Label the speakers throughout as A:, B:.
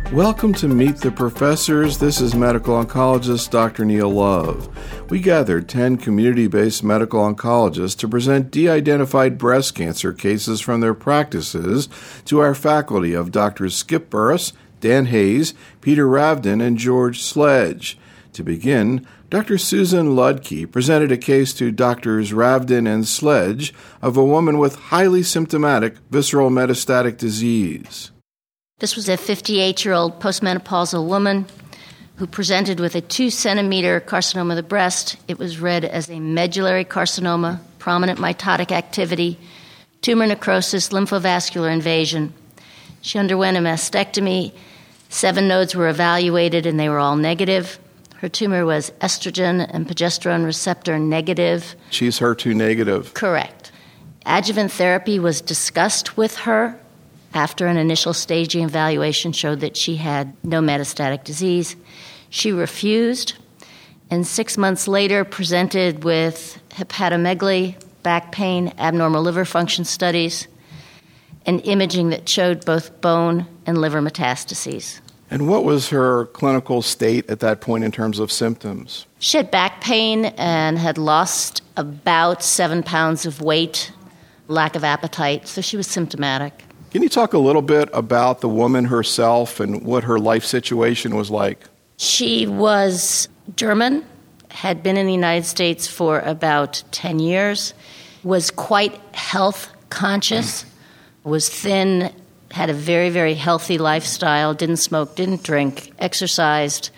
A: Welcome to Meet the Professors. This is medical oncologist Dr. Neil Love. We gathered 10 community-based medical oncologists to present de-identified breast cancer cases from their practices to our faculty of Drs. Skip Burris, Dan Hayes, Peter Ravden, and George Sledge. To begin, Dr. Susan Ludke presented a case to Drs. Ravden and Sledge of a woman with highly symptomatic visceral metastatic disease.
B: This was a 58-year-old postmenopausal woman who presented with a 2-centimeter carcinoma of the breast. It was read as a medullary carcinoma, prominent mitotic activity, tumor necrosis, lymphovascular invasion. She underwent a mastectomy. 7 nodes were evaluated, and they were all negative. Her tumor was estrogen and progesterone receptor negative.
A: She's HER2 negative.
B: Correct. Adjuvant therapy was discussed with her after an initial staging evaluation showed that she had no metastatic disease. She refused, and 6 months later presented with hepatomegaly, back pain, abnormal liver function studies, and imaging that showed both bone and liver metastases.
A: And what was her clinical state at that point in terms of symptoms?
B: She had back pain and had lost about 7 pounds of weight, lack of appetite, so she was symptomatic.
A: Can you talk a little bit about the woman herself and what her life situation was like?
B: She was German, had been in the United States for about 10 years, was quite health conscious, was thin, had a very, very healthy lifestyle, didn't smoke, didn't drink, exercised,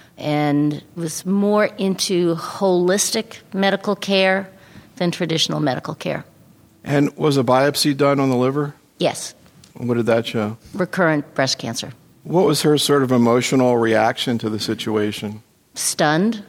B: and was more into holistic medical care than traditional medical care.
A: And was a biopsy done on the liver?
B: Yes.
A: What did that show?
B: Recurrent breast cancer.
A: What was her sort of emotional reaction to the situation?
B: Stunned.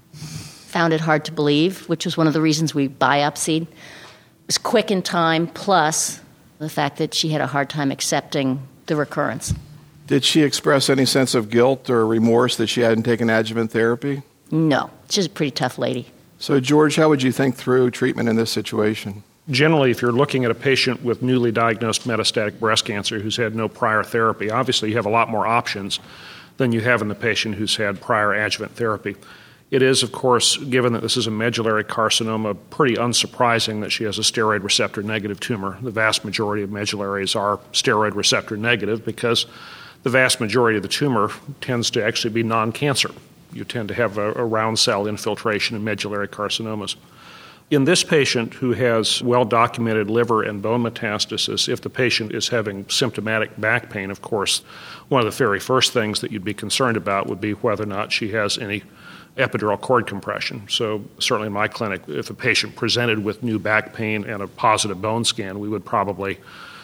B: Found it hard to believe, which was one of the reasons we biopsied. It was quick in time, plus the fact that she had a hard time accepting the recurrence.
A: Did she express any sense of guilt or remorse that she hadn't taken adjuvant therapy?
B: No. She's a pretty tough lady.
A: So, George, how would you think through treatment in this situation?
C: Generally, if you're looking at a patient with newly diagnosed metastatic breast cancer who's had no prior therapy, obviously you have a lot more options than you have in the patient who's had prior adjuvant therapy. It is, of course, given that this is a medullary carcinoma, pretty unsurprising that she has a steroid receptor negative tumor. The vast majority of medullaries are steroid receptor negative because the vast majority of the tumor tends to actually be non-cancer. You tend to have a round cell infiltration in medullary carcinomas. In this patient who has well-documented liver and bone metastasis, if the patient is having symptomatic back pain, of course, one of the very first things that you'd be concerned about would be whether or not she has any epidural cord compression. So certainly in my clinic, if a patient presented with new back pain and a positive bone scan, we would probably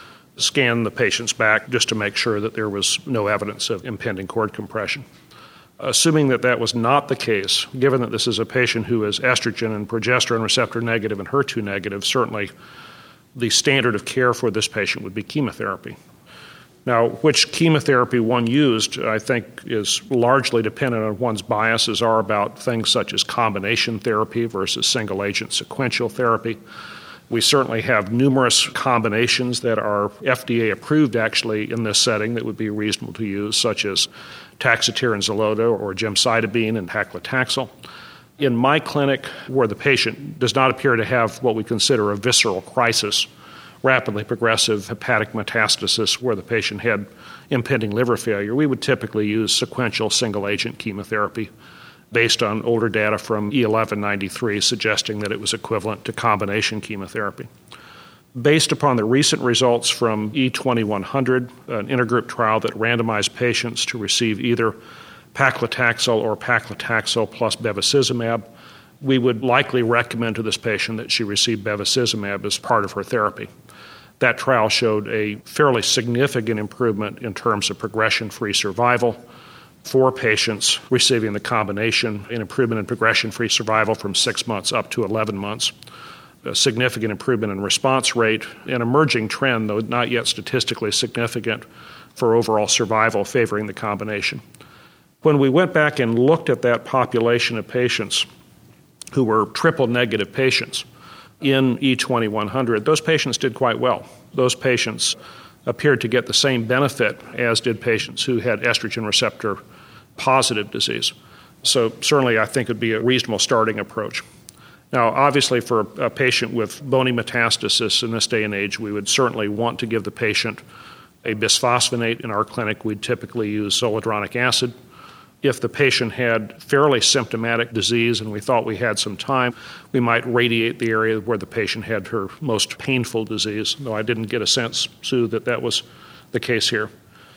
C: scan the patient's back just to make sure that there was no evidence of impending cord compression. Assuming that that was not the case, given that this is a patient who is estrogen and progesterone receptor negative and HER2 negative, certainly the standard of care for this patient would be chemotherapy. Now, which chemotherapy one used, I think, is largely dependent on one's biases are about things such as combination therapy versus single-agent sequential therapy. We certainly have numerous combinations that are FDA approved actually in this setting that would be reasonable to use, such as Taxotere and Xeloda or gemcitabine and paclitaxel. In my clinic, where the patient does not appear to have what we consider a visceral crisis, rapidly progressive hepatic metastasis where the patient had impending liver failure, we would typically use sequential single-agent chemotherapy based on older data from E1193 suggesting that it was equivalent to combination chemotherapy. Based upon the recent results from E2100, an intergroup trial that randomized patients to receive either paclitaxel or paclitaxel plus bevacizumab, we would likely recommend to this patient that she receive bevacizumab as part of her therapy. That trial showed a fairly significant improvement in terms of progression-free survival for patients receiving the combination, an improvement in progression-free survival from 6 months up to 11 months, a significant improvement in response rate, an emerging trend, though not yet statistically significant, for overall survival favoring the combination. When we went back and looked at that population of patients who were triple-negative patients in E2100, those patients did quite well. Those patients appeared to get the same benefit as did patients who had estrogen receptor positive disease. So certainly I think it would be a reasonable starting approach. Now, obviously, for a patient with bony metastasis in this day and age, we would certainly want to give the patient a bisphosphonate. In our clinic, we'd typically use zoledronic acid. If the patient had fairly symptomatic disease and we thought we had some time, we might radiate the area where the patient had her most painful disease, though I didn't get a sense, Sue, that that was the case here.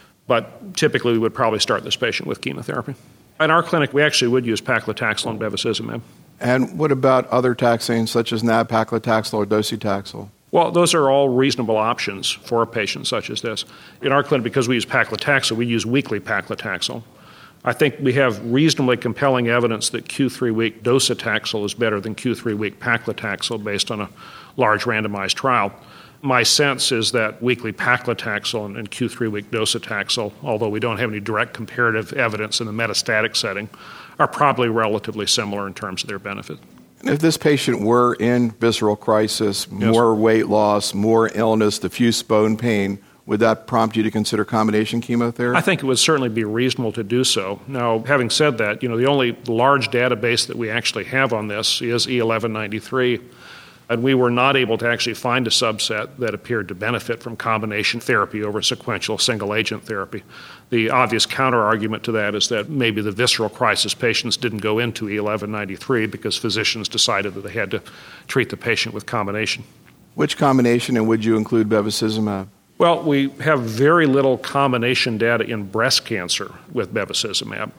C: But typically, we would probably start this patient with chemotherapy. In our clinic, we actually would use paclitaxel and bevacizumab.
A: And what about other taxanes such as nab-paclitaxel or docetaxel?
C: Well, those are all reasonable options for a patient such as this. In our clinic, because we use paclitaxel, we use weekly paclitaxel. I think we have reasonably compelling evidence that Q3-week docetaxel is better than Q3-week paclitaxel based on a large randomized trial. My sense is that weekly paclitaxel and Q3-week docetaxel, although we don't have any direct comparative evidence in the metastatic setting, are probably relatively similar in terms of their benefit.
A: If this patient were in visceral crisis, more weight loss, more illness, diffuse bone pain, would that prompt you to consider combination chemotherapy?
C: I think it would certainly be reasonable to do so. Now, having said that, the only large database that we actually have on this is E1193, and we were not able to actually find a subset that appeared to benefit from combination therapy over sequential single-agent therapy. The obvious counter-argument to that is that maybe the visceral crisis patients didn't go into E1193 because physicians decided that they had to treat the patient with combination.
A: Which combination, and would you include bevacizumab?
C: Well, we have very little combination data in breast cancer with bevacizumab,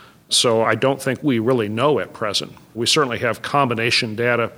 C: so I don't think we really know at present. We certainly have combination data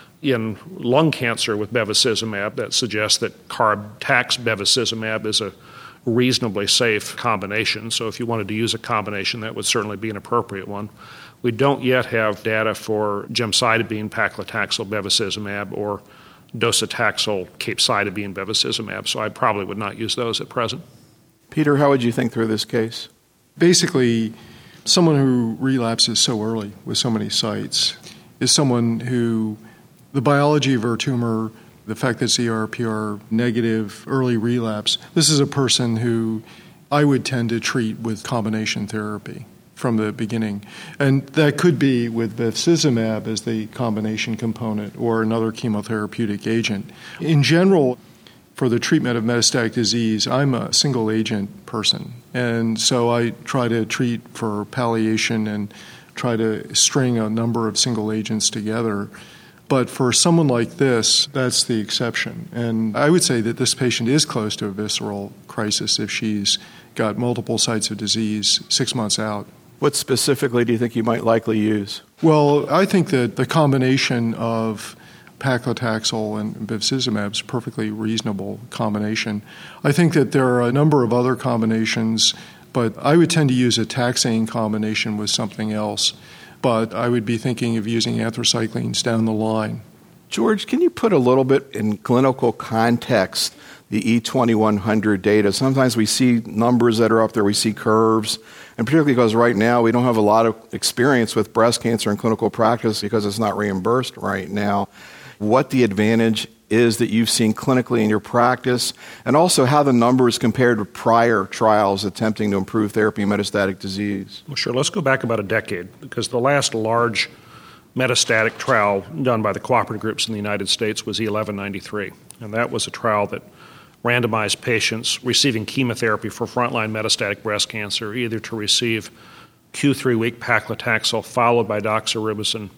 C: in lung cancer with bevacizumab that suggests that carb-tax bevacizumab is a reasonably safe combination. So if you wanted to use a combination, that would certainly be an appropriate one. We don't yet have data for gemcitabine, paclitaxel, bevacizumab, or docetaxel, capecitabine, bevacizumab, so I probably would not use those at present.
A: Peter, how would you think through this case?
D: Basically, someone who relapses so early with so many sites is someone who the biology of her tumor, the fact that it's ER/PR negative, early relapse, this is a person who I would tend to treat with combination therapy from the beginning. And that could be with bevacizumab as the combination component or another chemotherapeutic agent. In general, for the treatment of metastatic disease, I'm a single-agent person. And so I try to treat for palliation and try to string a number of single agents together. But for someone like this, that's the exception. And I would say that this patient is close to a visceral crisis if she's got multiple sites of disease 6 months out.
A: What specifically do you think you might likely use?
D: Well, I think that the combination of paclitaxel and bevacizumab is a perfectly reasonable combination. I think that there are a number of other combinations, but I would tend to use a taxane combination with something else. But I would be thinking of using anthracyclines down the line.
A: George, can you put a little bit in clinical context the E2100 data? Sometimes we see numbers that are up there, we see curves, and particularly because right now we don't have a lot of experience with breast cancer in clinical practice because it's not reimbursed right now. What the advantage is that you've seen clinically in your practice, and also how the numbers compared to prior trials attempting to improve therapy in metastatic disease.
C: Well, sure. Let's go back about a decade, because the last large metastatic trial done by the cooperative groups in the United States was E1193, and that was a trial that randomized patients receiving chemotherapy for frontline metastatic breast cancer either to receive Q3-week paclitaxel followed by doxorubicin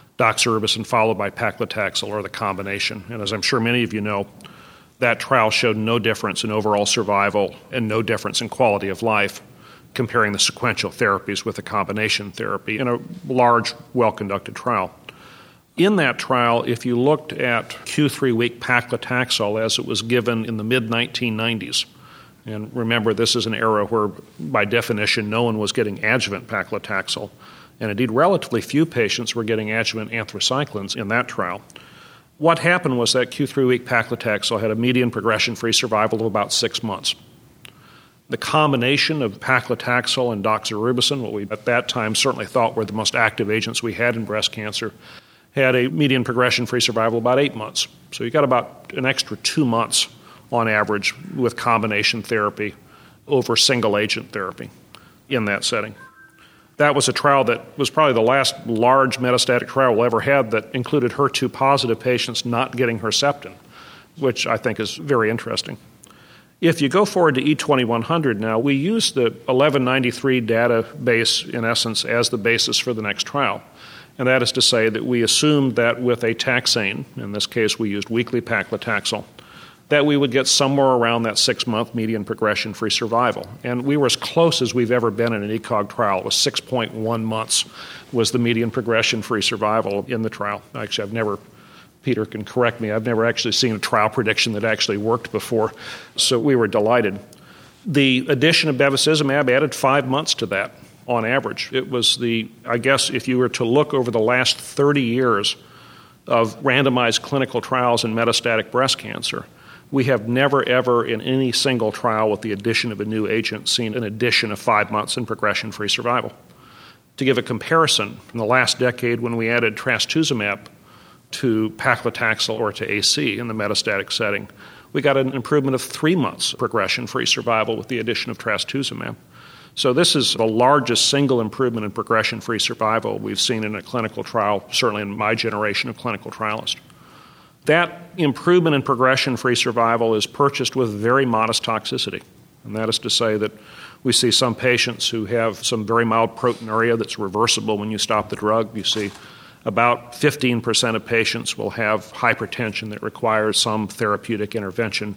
C: followed by paclitaxel, or the combination. And as I'm sure many of you know, that trial showed no difference in overall survival and no difference in quality of life comparing the sequential therapies with the combination therapy in a large, well-conducted trial. In that trial, if you looked at Q3-week paclitaxel as it was given in the mid-1990s, and remember this is an era where, by definition, no one was getting adjuvant paclitaxel, and indeed relatively few patients were getting adjuvant anthracyclines in that trial. What happened was that Q3-week paclitaxel had a median progression-free survival of about 6 months. The combination of paclitaxel and doxorubicin, what we at that time certainly thought were the most active agents we had in breast cancer, had a median progression-free survival of about 8 months. So you got about an extra 2 months on average with combination therapy over single agent therapy in that setting. That was a trial that was probably the last large metastatic trial we'll ever have that included HER2-positive patients not getting Herceptin, which I think is very interesting. If you go forward to E2100 now, we use the 1193 database, in essence, as the basis for the next trial. And that is to say that we assumed that with a taxane, in this case we used weekly paclitaxel, that we would get somewhere around that 6-month median progression-free survival. And we were as close as we've ever been in an ECOG trial. It was 6.1 months was the median progression-free survival in the trial. Actually, Peter can correct me, I've never actually seen a trial prediction that actually worked before, so we were delighted. The addition of bevacizumab added 5 months to that on average. It was I guess if you were to look over the last 30 years of randomized clinical trials in metastatic breast cancer, we have never, ever in any single trial with the addition of a new agent seen an addition of 5 months in progression-free survival. To give a comparison, in the last decade when we added trastuzumab to paclitaxel or to AC in the metastatic setting, we got an improvement of 3 months progression-free survival with the addition of trastuzumab. So this is the largest single improvement in progression-free survival we've seen in a clinical trial, certainly in my generation of clinical trialists. That improvement in progression-free survival is purchased with very modest toxicity, and that is to say that we see some patients who have some very mild proteinuria that's reversible when you stop the drug. You see about 15% of patients will have hypertension that requires some therapeutic intervention.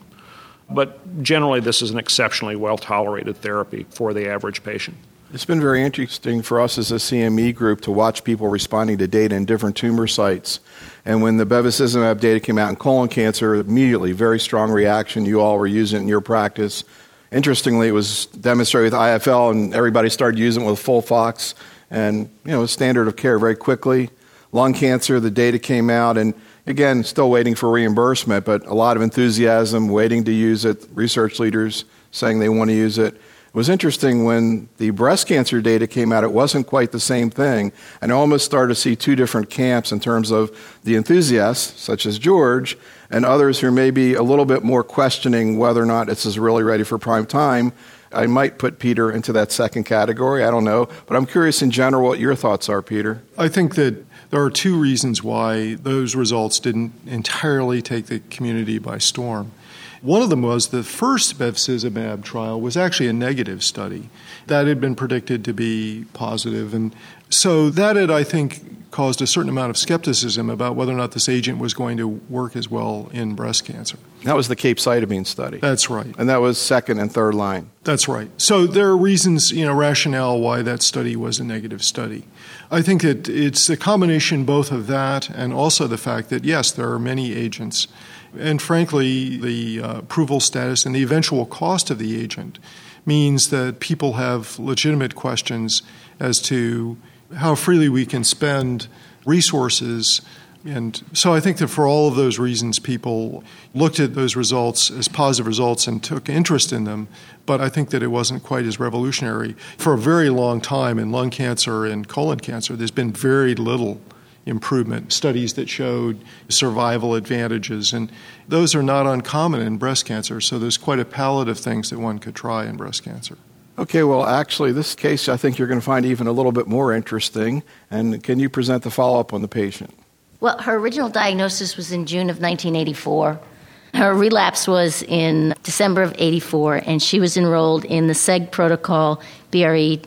C: But generally, this is an exceptionally well-tolerated therapy for the average patient.
A: It's been very interesting for us as a CME group to watch people responding to data in different tumor sites. And when the bevacizumab data came out in colon cancer, immediately, very strong reaction. You all were using it in your practice. Interestingly, it was demonstrated with IFL, and everybody started using it with FOLFOX. And, standard of care very quickly. Lung cancer, the data came out, and again, still waiting for reimbursement, but a lot of enthusiasm, waiting to use it, research leaders saying they want to use it. It was interesting when the breast cancer data came out, it wasn't quite the same thing, and I almost started to see two different camps in terms of the enthusiasts, such as George, and others who may be a little bit more questioning whether or not this is really ready for prime time. I might put Peter into that second category, I don't know, but I'm curious in general what your thoughts are, Peter.
D: I think that there are two reasons why those results didn't entirely take the community by storm. One of them was the first bevacizumab trial was actually a negative study. That had been predicted to be positive. And so that had, I think, caused a certain amount of skepticism about whether or not this agent was going to work as well in breast cancer.
A: That was the capecitabine study.
D: That's right.
A: And that was second and third line.
D: That's right. So there are reasons, rationale why that study was a negative study. I think that it's a combination both of that and also the fact that, yes, there are many agents. And frankly, the approval status and the eventual cost of the agent means that people have legitimate questions as to how freely we can spend resources. And so I think that for all of those reasons, people looked at those results as positive results and took interest in them. But I think that it wasn't quite as revolutionary. For a very long time in lung cancer and colon cancer, there's been very little improvement, studies that showed survival advantages. And those are not uncommon in breast cancer. So there's quite a palette of things that one could try in breast cancer.
A: Okay, well, actually, this case I think you're going to find even a little bit more interesting. And can you present the follow-up on the patient?
B: Well, her original diagnosis was in June of 1984. Her relapse was in December of 84, and she was enrolled in the SEG protocol BRE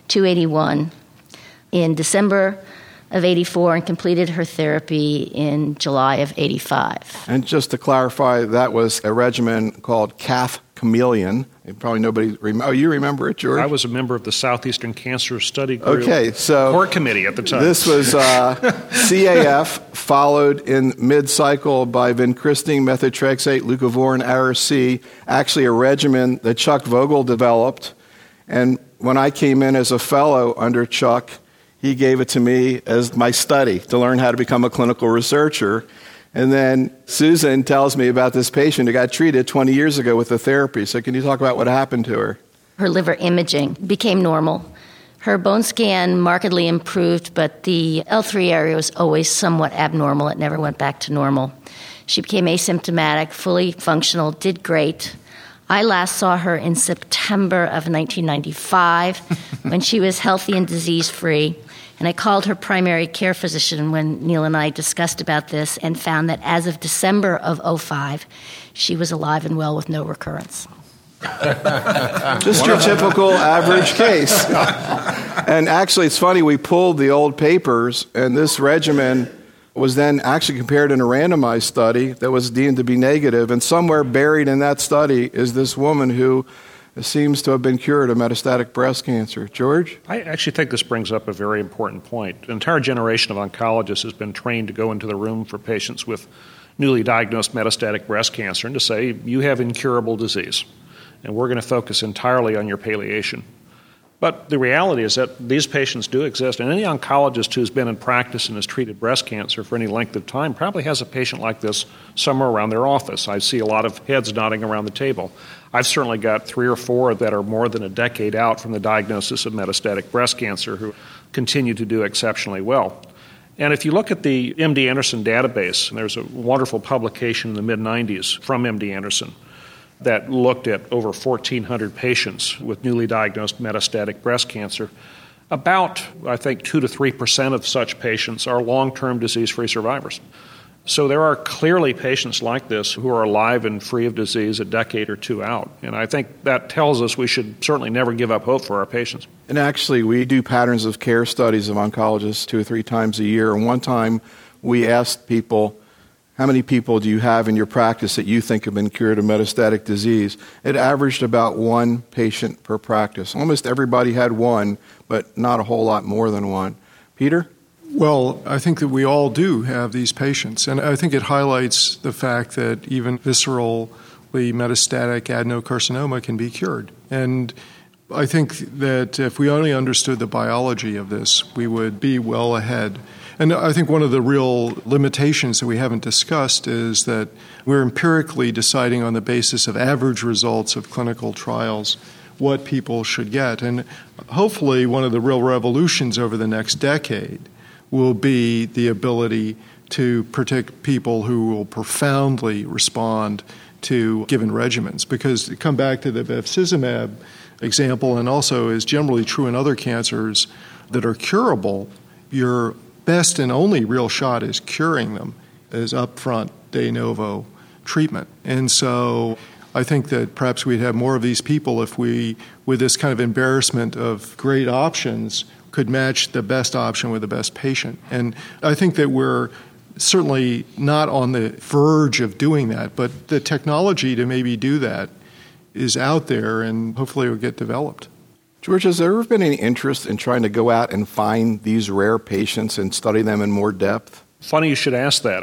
B: 281 in December of 84 and completed her therapy in July of 85.
A: And just to clarify, that was a regimen called CAF Chameleon. Probably nobody you remember it, George?
C: I was a member of the Southeastern Cancer Study Group core committee at the time.
A: This was CAF followed in mid-cycle by vincristine, methotrexate, leucovorin, Ara-C, actually a regimen that Chuck Vogel developed. And when I came in as a fellow under Chuck, he gave it to me as my study to learn how to become a clinical researcher. And then Susan tells me about this patient who got treated 20 years ago with the therapy. So can you talk about what happened to her?
B: Her liver imaging became normal. Her bone scan markedly improved, but the L3 area was always somewhat abnormal. It never went back to normal. She became asymptomatic, fully functional, did great. I last saw her in September of 1995 when she was healthy and disease-free. And I called her primary care physician when Neil and I discussed about this and found that as of December of 2005, she was alive and well with no recurrence.
A: Just your typical average case. And actually, it's funny, we pulled the old papers, and this regimen was then actually compared in a randomized study that was deemed to be negative, and somewhere buried in that study is this woman who seems to have been cured of metastatic breast cancer. George?
C: I actually think this brings up a very important point. An entire generation of oncologists has been trained to go into the room for patients with newly diagnosed metastatic breast cancer and to say, you have incurable disease, and we're going to focus entirely on your palliation. But the reality is that these patients do exist, and any oncologist who's been in practice and has treated breast cancer for any length of time probably has a patient like this somewhere around their office. I see a lot of heads nodding around the table. I've certainly got 3 or 4 that are more than a decade out from the diagnosis of metastatic breast cancer who continue to do exceptionally well. And if you look at the MD Anderson database, and there's a wonderful publication in the mid-90s from MD Anderson that looked at over 1,400 patients with newly diagnosed metastatic breast cancer. About, I think, 2 to 3% of such patients are long-term disease-free survivors. So there are clearly patients like this who are alive and free of disease a decade or 2 out. And I think that tells us we should certainly never give up hope for our patients.
A: And actually, we do patterns of care studies of oncologists 2 or 3 times a year. And one time we asked people, how many people do you have in your practice that you think have been cured of metastatic disease? It averaged about 1 patient per practice. Almost everybody had 1, but not a whole lot more than 1. Peter?
D: Well, I think that we all do have these patients, and I think it highlights the fact that even viscerally metastatic adenocarcinoma can be cured. And I think that if we only understood the biology of this, we would be well ahead. And I think one of the real limitations that we haven't discussed is that we're empirically deciding on the basis of average results of clinical trials what people should get. And hopefully one of the real revolutions over the next decade will be the ability to predict people who will profoundly respond to given regimens. Because to come back to the bevacizumab example, and also is generally true in other cancers that are curable, your best and only real shot is curing them, is upfront de novo treatment. And so I think that perhaps we'd have more of these people if we, with this kind of embarrassment of great options, could match the best option with the best patient. And I think that we're certainly not on the verge of doing that, but the technology to maybe do that is out there and hopefully will get developed.
A: George, has there ever been any interest in trying to go out and find these rare patients and study them in more depth?
C: Funny you should ask that.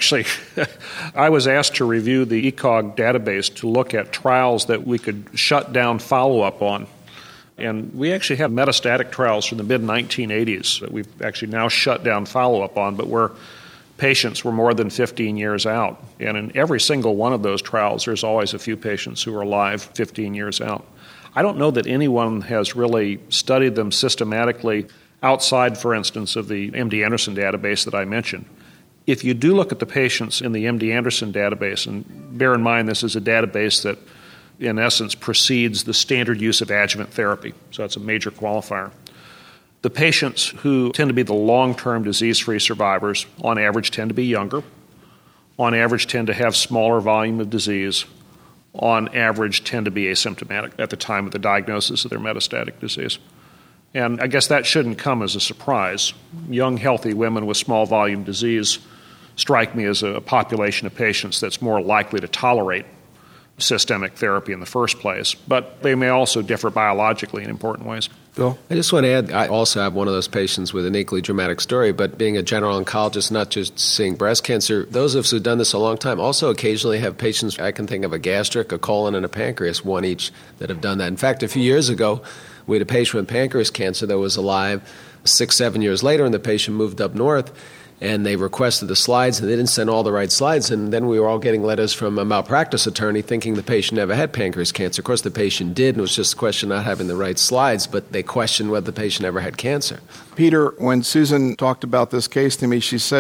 C: I was asked to review the ECOG database to look at trials that we could shut down follow-up on. And we actually have metastatic trials from the mid-1980s that we've actually now shut down follow-up on, but where patients were more than 15 years out. And in every single one of those trials, there's always a few patients who are alive 15 years out. I don't know that anyone has really studied them systematically outside, for instance, of the MD Anderson database that I mentioned. If you do look at the patients in the MD Anderson database, and bear in mind this is a database that in essence precedes the standard use of adjuvant therapy, so that's a major qualifier. The patients who tend to be the long-term disease-free survivors on average tend to be younger, on average tend to have smaller volume of disease, on average tend to be asymptomatic at the time of the diagnosis of their metastatic disease. And I guess that shouldn't come as a surprise. Young, healthy women with small volume disease strike me as a population of patients that's more likely to tolerate systemic therapy in the first place, but they may also differ biologically in important ways.
A: Bill?
E: I just want to add, I also have one of those patients with an equally dramatic story, but being a general oncologist, not just seeing breast cancer, those of us who've done this a long time also occasionally have patients, I can think of a gastric, a colon, and a pancreas, one each, that have done that. In fact, a few years ago, we had a patient with pancreas cancer that was alive 6-7 years later, and the patient moved up north, and they requested the slides, and they didn't send all the right slides, and then we were all getting letters from a malpractice attorney thinking the patient never had pancreas cancer. Of course, the patient did, and it was just a question of not having the right slides, but they questioned whether the patient ever had cancer.
A: Peter, when Susan talked about this case to me, she said,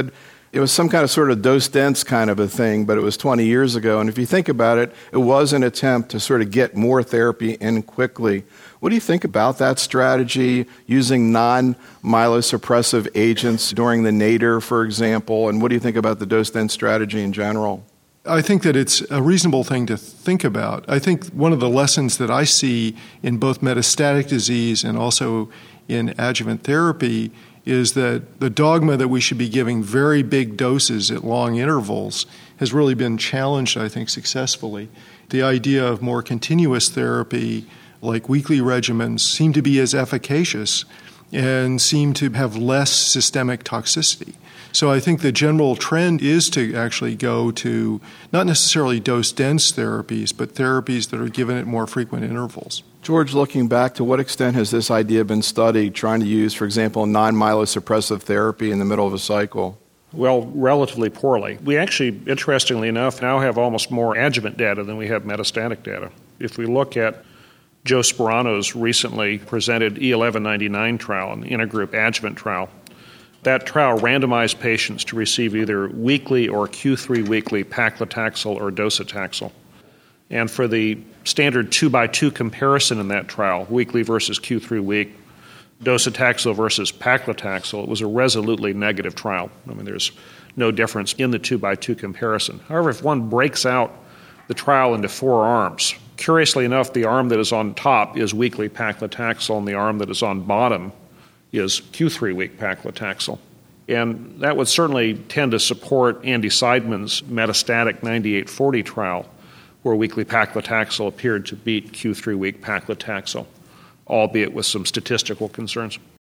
A: It was some kind of sort of dose-dense kind of a thing, but it was 20 years ago. And if you think about it, it was an attempt to sort of get more therapy in quickly. What do you think about that strategy, using non-myelosuppressive agents during the nadir, for example? And what do you think about the dose-dense strategy in general?
D: I think that it's a reasonable thing to think about. I think one of the lessons that I see in both metastatic disease and also in adjuvant therapy is that the dogma that we should be giving very big doses at long intervals has really been challenged, I think, successfully. The idea of more continuous therapy, like weekly regimens, seem to be as efficacious and seem to have less systemic toxicity. So I think the general trend is to actually go to not necessarily dose-dense therapies, but therapies that are given at more frequent intervals.
A: George, looking back, to what extent has this idea been studied, trying to use, for example, non-myelosuppressive therapy in the middle of a cycle?
C: Well, relatively poorly. We actually, interestingly enough, now have almost more adjuvant data than we have metastatic data. If we look at Joe Sperano's recently presented E1199 trial, an intergroup adjuvant trial, that trial randomized patients to receive either weekly or Q3 weekly paclitaxel or docetaxel. And for the standard 2x2 comparison in that trial, weekly versus Q3 week, docetaxel versus paclitaxel, it was a resolutely negative trial. I mean, there's no difference in the 2x2 comparison. However, if one breaks out the trial into 4 arms, curiously enough, the arm that is on top is weekly paclitaxel, and the arm that is on bottom is Q3 week paclitaxel. And that would certainly tend to support Andy Seidman's metastatic 9840 trial, where weekly paclitaxel appeared to beat Q3 week paclitaxel, albeit with some statistical concerns.